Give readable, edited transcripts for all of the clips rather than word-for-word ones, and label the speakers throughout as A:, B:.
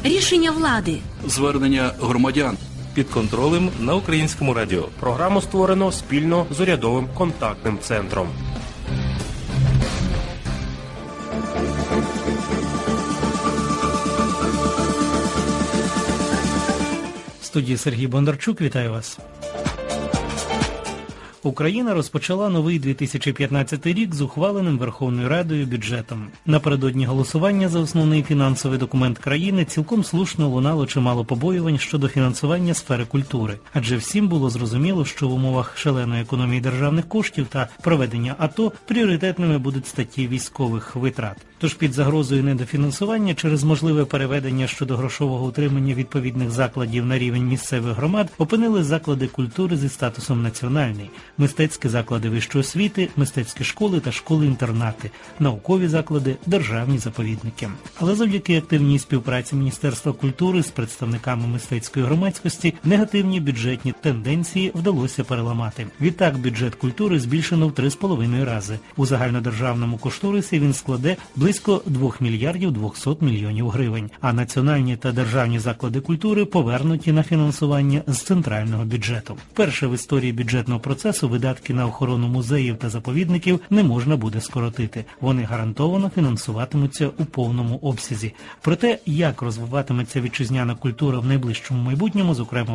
A: Рішення влади.
B: Звернення громадян.
C: Під контролем на Українському радіо. Програму створено спільно з урядовим контактним центром.
D: В студії Сергій Бондарчук. Вітаю вас. Україна розпочала новий 2015 рік з ухваленим Верховною Радою бюджетом. Напередодні голосування за основний фінансовий документ країни цілком слушно лунало чимало побоювань щодо фінансування сфери культури. Адже всім було зрозуміло, що в умовах шаленої економії державних коштів та проведення АТО пріоритетними будуть статті військових витрат. Тож під загрозою недофінансування через можливе переведення щодо грошового утримання відповідних закладів на рівень місцевих громад опинили заклади культури зі статусом національний, мистецькі заклади вищої освіти, мистецькі школи та школи-інтернати, наукові заклади, державні заповідники. Але завдяки активній співпраці Міністерства культури з представниками мистецької громадськості негативні бюджетні тенденції вдалося переламати. Відтак бюджет культури збільшено в 3,5 рази. У загальнодержавному кошторисі він складе близько 2 мільярдів 200 мільйонів гривень, а національні та державні заклади культури повернуті на фінансування з центрального бюджету. Вперше в історії бюджетного процесу видатки на охорону музеїв та заповідників не можна буде скоротити. Вони гарантовано фінансуватимуться у повному обсязі. Про те, як розвиватиметься вітчизняна культура в найближчому майбутньому, зокрема у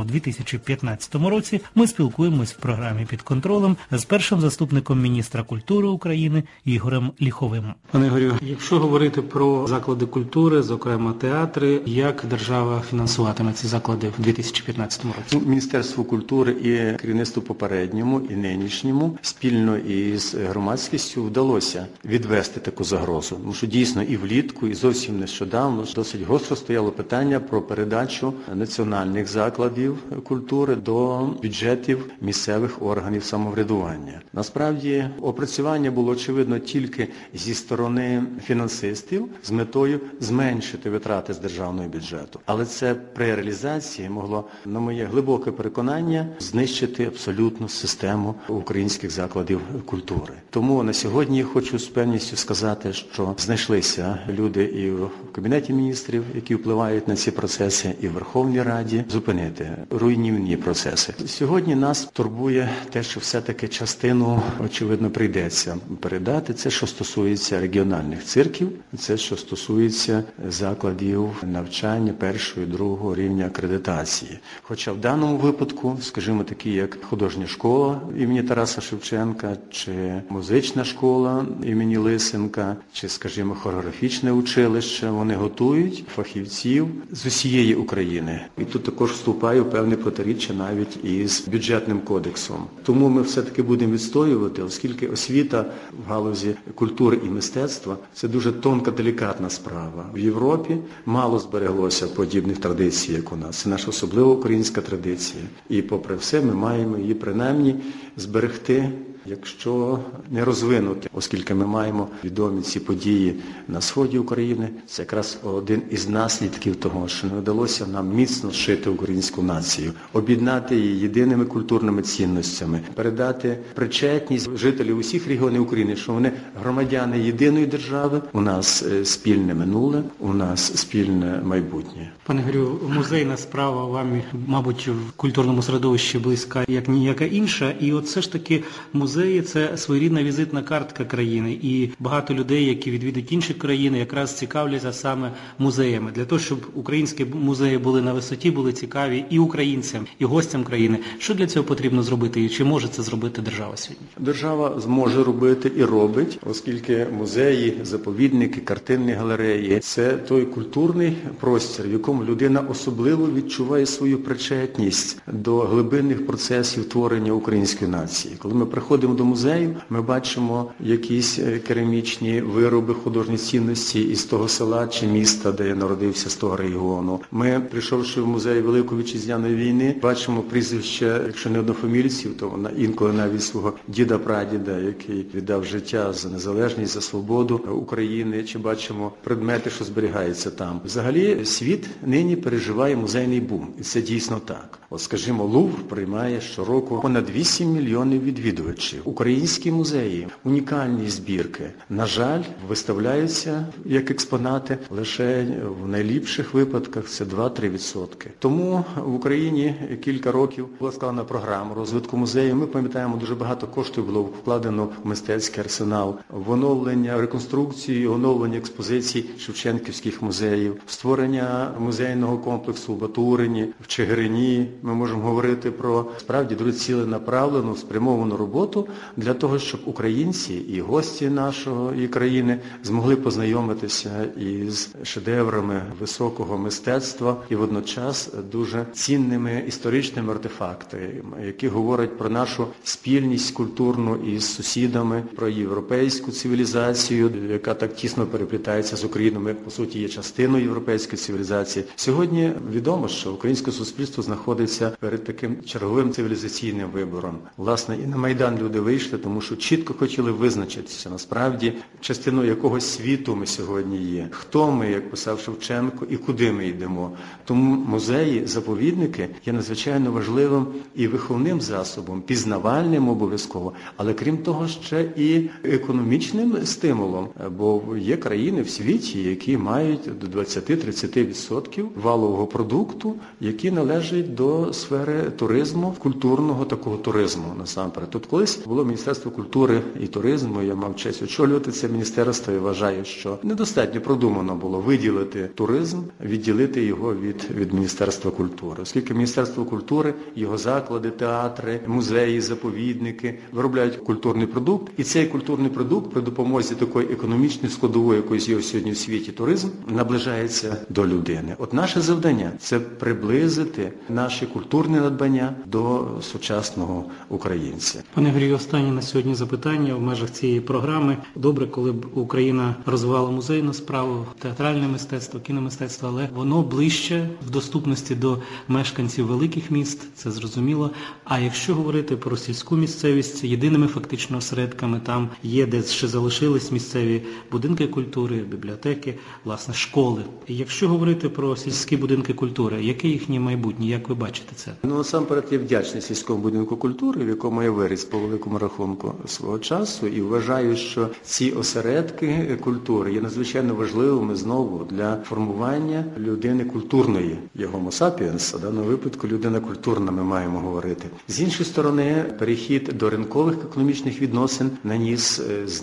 D: 2015 році, ми спілкуємось в програмі «Під контролем» з першим заступником міністра культури України Ігорем Ліховим.
E: Пане Ігорю, якщо говорити про заклади культури, зокрема театри, як держава фінансуватиме ці заклади в 2015 році?
F: Міністерство культури і керівництву попередньому і нинішньому спільно із громадськістю вдалося відвести таку загрозу. Тому що дійсно і влітку, і зовсім нещодавно досить гостро стояло питання про передачу національних закладів культури до бюджетів місцевих органів самоврядування. Насправді опрацювання було очевидно тільки зі сторони фінансистів з метою зменшити витрати з державного бюджету. Але це при реалізації могло, на моє глибоке переконання, знищити абсолютну систему українських закладів культури. Тому на сьогодні я хочу з певністю сказати, що знайшлися люди і в Кабінеті міністрів, які впливають на ці процеси, і в Верховній Раді, зупинити руйнівні процеси. Сьогодні нас турбує те, що все-таки частину, очевидно, прийдеться передати. Це, що стосується регіональних цирків, це, що стосується закладів навчання першого і другого рівня акредитації. Хоча в даному випадку, скажімо, такі як художня школа імені Тараса Шевченка, чи музична школа імені Лисенка, чи, скажімо, хореографічне училище, вони готують фахівців з усієї України. І тут також вступає в певне протиріччя навіть із бюджетним кодексом. Тому ми все-таки будемо відстоювати, оскільки освіта в галузі культури і мистецтва – це дуже тонка, делікатна справа. В Європі мало збереглося подібних традицій, як у нас. Це наша особлива українська традиція. І попри все ми маємо її принаймні зберегти, якщо не розвинути, оскільки ми маємо відомі ці події на сході України. Це якраз один із наслідків того, що не вдалося нам міцно зшити українську націю, об'єднати її єдиними культурними цінностями, передати причетність жителів усіх регіонів України, що вони громадяни єдиної держави, у нас спільне минуле, у нас спільне майбутнє.
E: Пане Ігорю, музейна справа вам, мабуть, в культурному середовищі близька, як ніяка інша, і от все ж таки музеї – це своєрідна візитна картка країни, і багато людей, які відвідують інші країни, якраз цікавляться саме музеями. Для того, щоб українські музеї були на висоті, були цікаві і українцям, і гостям країни. Що для цього потрібно зробити, і чи може це зробити держава сьогодні?
F: Держава зможе робити і робить, оскільки музеї, заповідники, картинні галереї – це той культурний простір, в якому людина особливо відчуває свою причетність до глибинних процесів творення української нації. Коли ми приходимо до музею, ми бачимо якісь керамічні вироби, художні цінності із того села чи міста, де я народився, з того регіону. Ми, прийшовши в музей Великої Вітчизняної війни, бачимо прізвища, якщо не однофамільців, то інколи навіть свого діда-прадіда, який віддав життя за незалежність, за свободу України, чи бачимо предмети, що зберігаються там. Взагалі, світ нині переживає музейний бум, і це дійсно так. От, скажімо, Лувр приймає щороку понад 8 мільйонів відвідувачів. коштів. Українські музеї, унікальні збірки, на жаль, виставляються як експонати лише в найліпших випадках це 2-3%. Тому в Україні кілька років була складена програма розвитку музею. Ми пам'ятаємо, дуже багато коштів було вкладено в мистецький арсенал, в оновлення, реконструкцію, оновлення експозицій шевченківських музеїв, створення музейного комплексу в Батурині, в Чигирині. Ми можемо говорити про справді дуже ціленаправлену, спрямовану роботу для того, щоб українці і гості нашої країни змогли познайомитися із шедеврами високого мистецтва і водночас дуже цінними історичними артефактами, які говорять про нашу спільність культурну із сусідами, про європейську цивілізацію, яка так тісно переплітається з Україною. Ми, по суті, є частиною європейської цивілізації. Сьогодні відомо, що українське суспільство знаходиться перед таким черговим цивілізаційним вибором. Власне, і на Майдан люди вийшли, тому що чітко хотіли визначитися, насправді, частиною якого світу ми сьогодні є. Хто ми, як писав Шевченко, і куди ми йдемо. Тому музеї, заповідники є надзвичайно важливим і виховним засобом, пізнавальним обов'язково, але крім того ще і економічним стимулом, бо є країни в світі, які мають до 20-30% валового продукту, які належать до сфери туризму, культурного такого туризму насамперед. Тут колись було Міністерство культури і туризму, я мав честь очолювати це міністерство і вважаю, що недостатньо продумано було виділити туризм, відділити його від Міністерства культури. Оскільки Міністерство культури, його заклади, театри, музеї, заповідники виробляють культурний продукт, і цей культурний продукт при допомозі такої економічної складової, якої є сьогодні в світі туризм, наближається до людини. От наше завдання – це приблизити наші культурні надбання до сучасного українця.
E: Пане Грію, останнє на сьогодні запитання в межах цієї програми. Добре, коли б Україна розвивала музейну справу, театральне мистецтво, кіномистецтво, але воно ближче в доступності до мешканців великих міст, це зрозуміло. А якщо говорити про сільську місцевість, єдиними фактично осередками там є, де ще залишились місцеві будинки культури, бібліотеки, власне, школи. І якщо говорити про сільські будинки культури, яке їхнє майбутнє, як ви бачите це?
F: Насамперед, я вдячний сільському будинку культури, в якому я виріс по великому рахунку свого часу, і вважаю, що ці осередки культури є надзвичайно важливими знову для формування людини культурної. Є Homo sapiens, а в даному випадку людина культурна, ми маємо говорити. З іншої сторони, перехід до ринкових економічних відносин наніс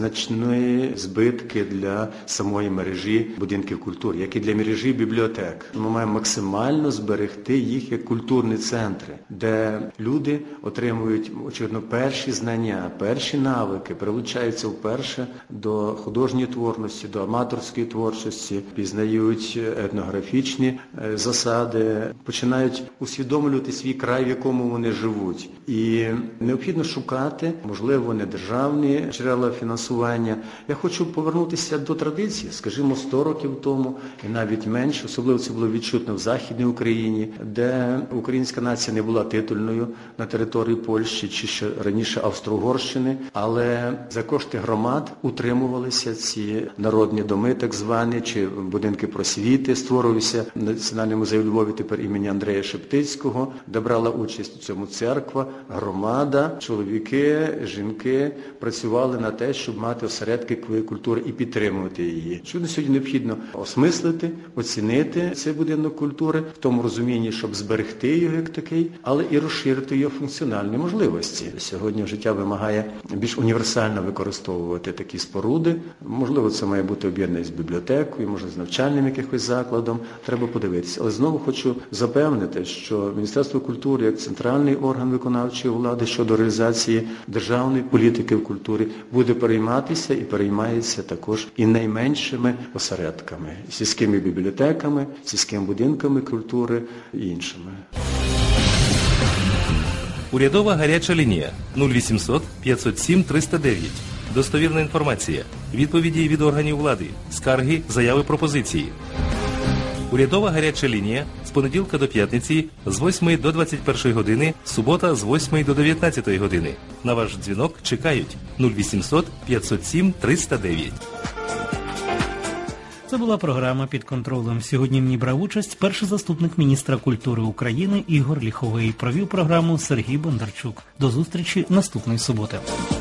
F: значні збитки для самої мережі будинків культури, як і для мережі бібліотек. Ми маємо максимально зберегти їх як культурні центри, де люди отримують, очевидно, перші знання, перші навики, прилучаються вперше до художньої творчості, до аматорської творчості, пізнають етнографічні засади, починають усвідомлювати свій край, в якому вони живуть. І необхідно шукати, можливо, не державні джерела фінансування. Я хочу повернутися до традиції, скажімо, 100 років тому, і навіть менше, особливо це було відчутно в Західній Україні, де українська нація не була титульною на території Польщі чи ще раніше Австро-Угорщини, але за кошти громад утримувалися ці народні доми, так звані, чи будинки просвіти, створювався Національний музей у Львові тепер імені Андрея Шептицького, де брала участь у цьому церква, громада, чоловіки, жінки працювали на те, щоб мати осередки культури і підтримувати її. Що сьогодні необхідно осмислити, оцінити цей будинок культури в тому розумінні, щоб зберегти його як такий, але і розширити його функціональні можливості. Сьогодні життя вимагає більш універсально використовувати такі споруди. Можливо, це має бути об'єднане з бібліотекою, може з навчальним якихось закладом. Треба подивитися. Але знову хочу запевнити, що Міністерство культури як центральний орган виконавчої влади щодо реалізації державної політики в культурі буде перейматися і переймається також і найменшими осередками, сільськими бібліотеками, сільськими будинками культури і іншими.
C: Урядова гаряча лінія 0800 507 309. Достовірна інформація. Відповіді від органів влади. Скарги, заяви, пропозиції. Урядова гаряча лінія з понеділка до п'ятниці з 8 до 21 години, субота з 8 до 19 години. На ваш дзвінок чекають 0800 507 309.
D: Це була програма «Під контролем». Сьогодні в ній брав участь перший заступник міністра культури України Ігор Ліховий. Провів програму Сергій Бондарчук. До зустрічі наступної суботи.